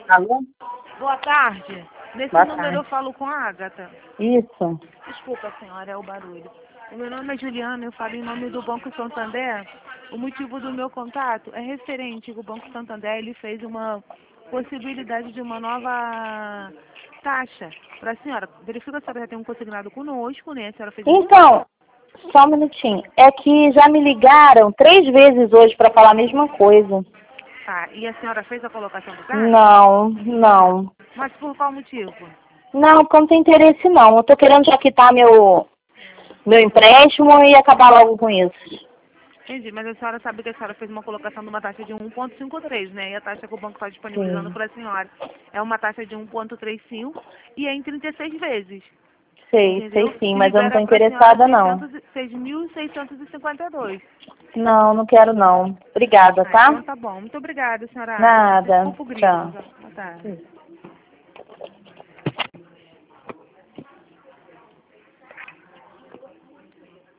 Alô? Boa tarde. Nesse Boa número tarde. eu falo com a Ágata. Isso. Desculpa, senhora, é o barulho. O meu nome é Juliana, eu falo em nome do Banco Santander. O motivo do meu contato é referente ao Banco Santander. Ele fez uma possibilidade de uma nova taxa para a senhora. Verifica se a senhora já tem um consignado conosco, né? A senhora fez isso? Então, só um minutinho. É que já me ligaram 3 vezes hoje para falar a mesma coisa. Tá. E a senhora fez a colocação do dado? Não. Mas por qual motivo? Não, porque eu não tenho interesse não. Eu tô querendo já quitar meu empréstimo e acabar logo com isso. Entendi, mas a senhora sabe que a senhora fez uma colocação de uma taxa de 1,53, né? E a taxa que o banco está disponibilizando Sim. para a senhora é uma taxa de 1,35 e é em 36 vezes, Sei entendeu? sim, Que mas eu não tô libera para a senhora interessada não. 6.652. Não quero não. Obrigada, Ah, então tá? tá bom. Muito obrigada, senhora Agatha. Nada. Desculpa o grito. Tchau. Boa tarde.